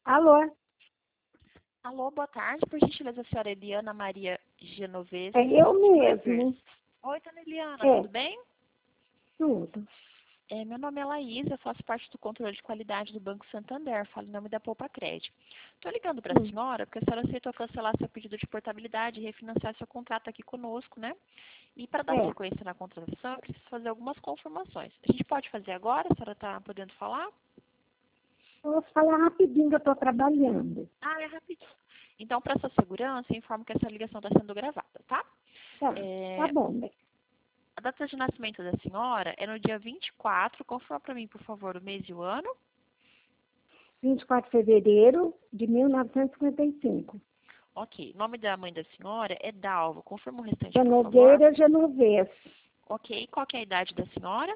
Alô? Alô, boa tarde. Por gentileza, a senhora Eliana Maria Genovese. É eu mesmo. Oi, dona Eliana, É. tudo bem? Tudo. Meu nome é Laísa, eu faço parte do controle de qualidade do Banco Santander, falo em nome da Poupa Crédito. Estou ligando para a senhora porque a senhora aceitou cancelar seu pedido de portabilidade e refinanciar seu contrato aqui conosco, né? E para dar É. sequência na contratação, eu preciso fazer algumas confirmações. A gente pode fazer agora? A senhora está podendo falar? Eu vou falar rapidinho que eu estou trabalhando. Ah, é rapidinho. Então, para sua segurança, eu informo que essa ligação está sendo gravada, tá? Tá, tá É, bom, né? A data de nascimento da senhora é no dia 24. Confirma para mim, por favor, o mês e o ano. 24 de fevereiro de 1955. Ok. O nome da mãe da senhora é Dalva. Confirma o restante, Da por favor. Nogueira Genovese. Ok. Qual que é a idade da senhora?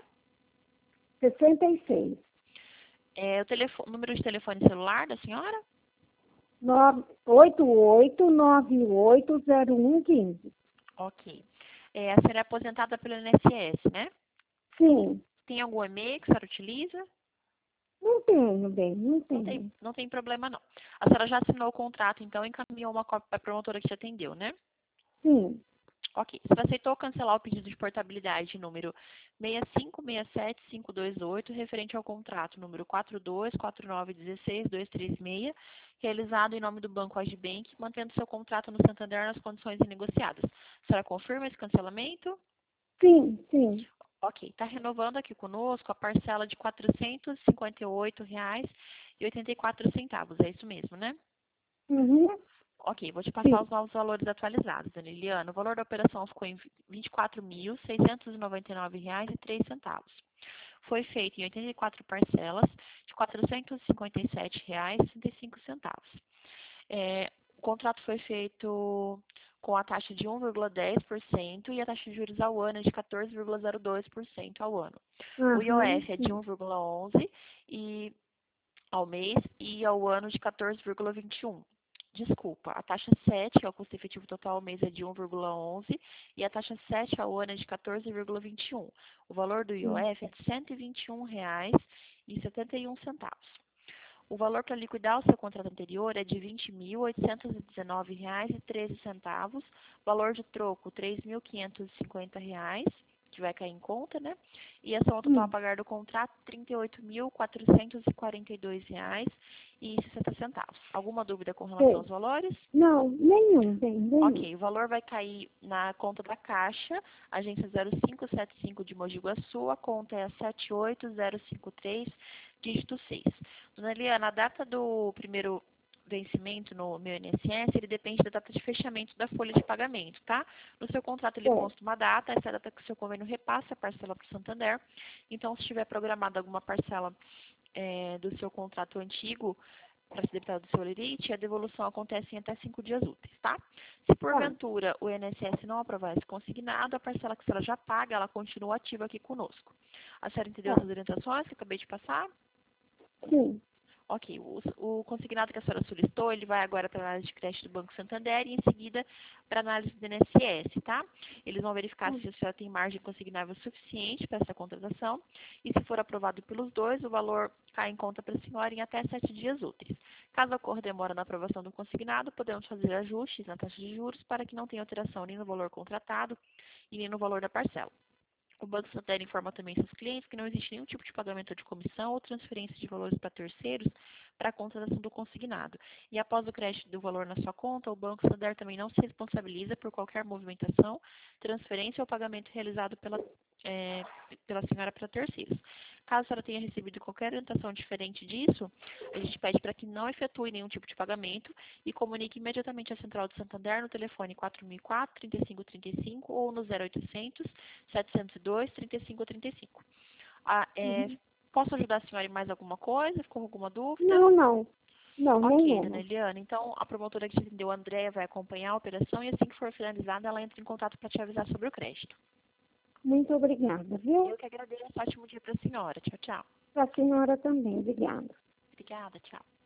66. O número de telefone celular da senhora? 88980115. Ok. A senhora é aposentada pelo INSS, né? Sim. Tem algum e-mail que a senhora utiliza? Não tenho, bem, não tenho. Não tem problema, não. A senhora já assinou o contrato, então encaminhou uma cópia para a promotora que te atendeu, né? Sim. Ok. Você aceitou cancelar o pedido de portabilidade número 6547528, referente ao contrato número 424916236, realizado em nome do Banco Agibank, mantendo seu contrato no Santander nas condições renegociadas. A senhora confirma esse cancelamento? Sim, sim. Ok. Está renovando aqui conosco a parcela de R$ 458,84. É isso mesmo, né? Uhum. Ok, vou te passar Sim. os novos valores atualizados, dona Eliana. O valor da operação ficou em R$ 24.699,03. Foi feito em 84 parcelas de R$ 457,65. O contrato foi feito com a taxa de 1,10% e a taxa de juros ao ano é de 14,02% ao ano. O Aham, IOF é de sim. 1,11% e ao mês e ao ano de 14,21%. Desculpa, a taxa 7, que é o custo efetivo total ao mês, é de 1,11 e a taxa 7 ao ano é de 14,21. O valor do Sim. IOF é de R$ 121,71. O valor para liquidar o seu contrato anterior é de R$ 20.819,13. Valor de troco, R$ 3.550, que vai cair em conta, né? E a soma total a pagar do contrato, R$ 38.442,60. Alguma dúvida com relação Sei. aos valores? Não, nenhum, bem, nenhum. Ok, o valor vai cair na conta da Caixa, agência 0575 de Mogi Guaçu, a conta é a 78053, dígito 6. Dona Eliana, a data do primeiro vencimento no meu INSS, ele depende da data de fechamento da folha de pagamento, tá? No seu contrato ele É. consta uma data, essa é a data que o seu convênio repassa a parcela para o Santander. Então, se tiver programada alguma parcela do seu contrato antigo, para ser debitado do seu lerite, a devolução acontece em até 5 dias úteis, tá? Se Tá. porventura o INSS não aprovar esse consignado, a parcela que a senhora já paga, ela continua ativa aqui conosco. A senhora entendeu Tá. essas orientações que eu acabei de passar? Sim. Ok, o consignado que a senhora solicitou, ele vai agora para a análise de crédito do Banco Santander e em seguida para a análise do INSS, tá? Eles vão verificar se a senhora tem margem consignável suficiente para essa contratação e se for aprovado pelos dois, o valor cai em conta para a senhora em até 7 dias úteis. Caso ocorra demora na aprovação do consignado, podemos fazer ajustes na taxa de juros para que não tenha alteração nem no valor contratado e nem no valor da parcela. O Banco Santander informa também seus clientes que não existe nenhum tipo de pagamento de comissão ou transferência de valores para terceiros para a contratação do consignado. E após o crédito do valor na sua conta, o Banco Santander também não se responsabiliza por qualquer movimentação, transferência ou pagamento realizado pela senhora para terceiros. Caso a senhora tenha recebido qualquer orientação diferente disso, a gente pede para que não efetue nenhum tipo de pagamento e comunique imediatamente à Central do Santander no telefone 4004-3535 ou no 0800 702-3535. Uhum. Posso ajudar a senhora em mais alguma coisa? Ficou com alguma dúvida? Não, não. Não, Ok, dona nenhuma. Eliana. Então, a promotora que te atendeu, a Andréia, vai acompanhar a operação e assim que for finalizada, ela entra em contato para te avisar sobre o crédito. Muito obrigada, viu? Eu que agradeço. Ótimo dia para a senhora. Tchau, tchau. Para a senhora também, obrigada. Obrigada, tchau.